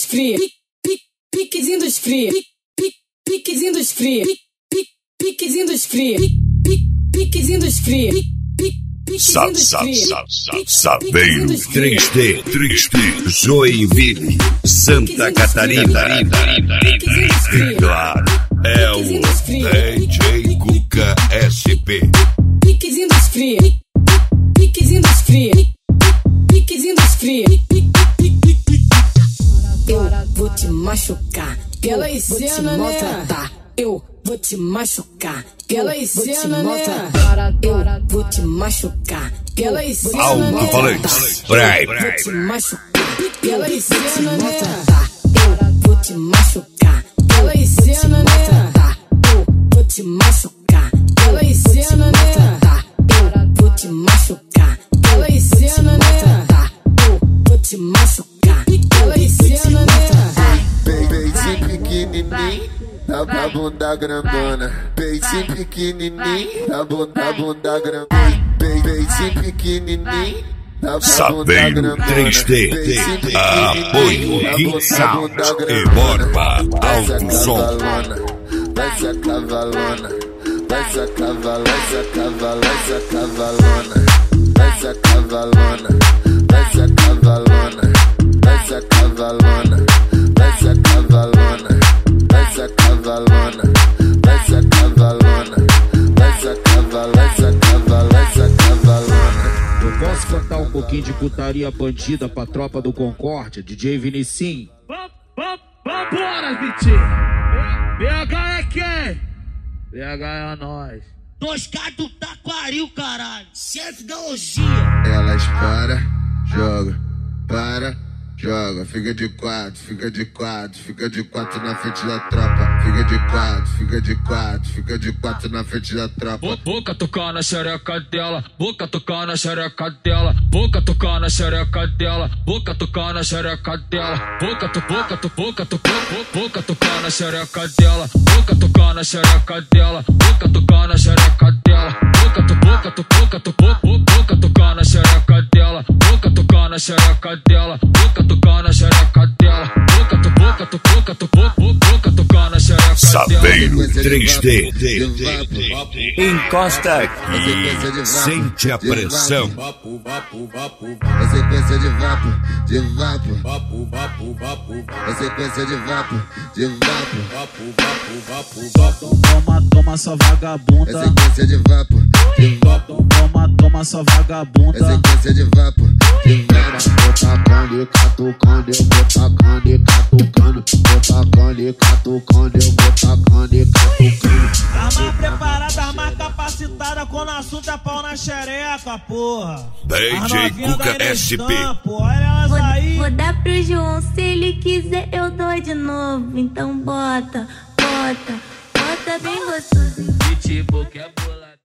cria, piquezinho dos cria, piquezinho dos cria, piquezinho dos cria, piquezinho dos cria, Saveiro 3D, Joinville, Santa Catarina. E claro, é o DJ Cuca SP. Piquezinho dos cria, piquezinho dos cria, piquezinho dos cria. Eu vou te machucar, Aquela vou te cena, maltratar. Eu vou te machucar, Aquela vou te cena, maltratar. Eu vou te machucar, Aquela vou te cena, Alto-falante, Brai. Vou te machucar, Aquela vou te cena, maltratar. Eu vou te machucar, Aquela vou te cena, maltratar. Eu vou te machucar, Aquela vou te cena, maltratar. Eu vou te machucar, Aquela vou te cena, maltratar. Eu vou te machucar, Aquela cena, Peitinho pequenininho, da bunda grandona. Peitinho pequenininho, da bunda grandona. Peitinho pequenininho, da bunda Saveiro grandona. 3D, apoio Gui Sound e Borba Alto Som. Vai se cavalona, vai se cavalona, vai se cavalona, vai se cavalona, vai se cavalona, vai se cavalona, vai se cavalona, vai se cavalona, vai se cavalona, vai se cavalona, vai se cavalona, vai se cavalona. Eu posso cantar um pouquinho de putaria bandida pra tropa do Concórdia, DJ Vinicinho? Vambora, Vitinho! BH é quem? BH é nós. 2K do Taquaril, caralho. Chefe da orgia. Elas para, joga, fica de quatro, fica de quatro na frente da tropa. Fica de quatro na frente da tropa. Boca tocar na xereca dela, boca tocar na xereca dela, boca tocar na xereca dela, boca tocar na xereca dela, boca tocar na xereca dela, boca tocar na xereca dela, boca tocar na xereca dela, boca tocar na xereca dela, boca tocar na xereca dela, boca tocar na xereca dela, boca tocar na xereca dela. Saveiro 3D, encosta aqui, sente a pressão. É sequência de vapo, é sequência de vapo, Toma sua vagabunda. é sequência de vapo, Toma sua vagabunda. é sequência de vapo, Catucando, eu vou tacando e catucando. Vou tacando e catucando, eu vou tacando e catucando. Arma preparada, arma capacitada. Quando assunto é pau na xereca, porra. DJ Cuca SP. Olha elas aí. Vou dar pro João, se ele quiser eu dou de novo. Então bota bem gostoso. Pitbull que é bola.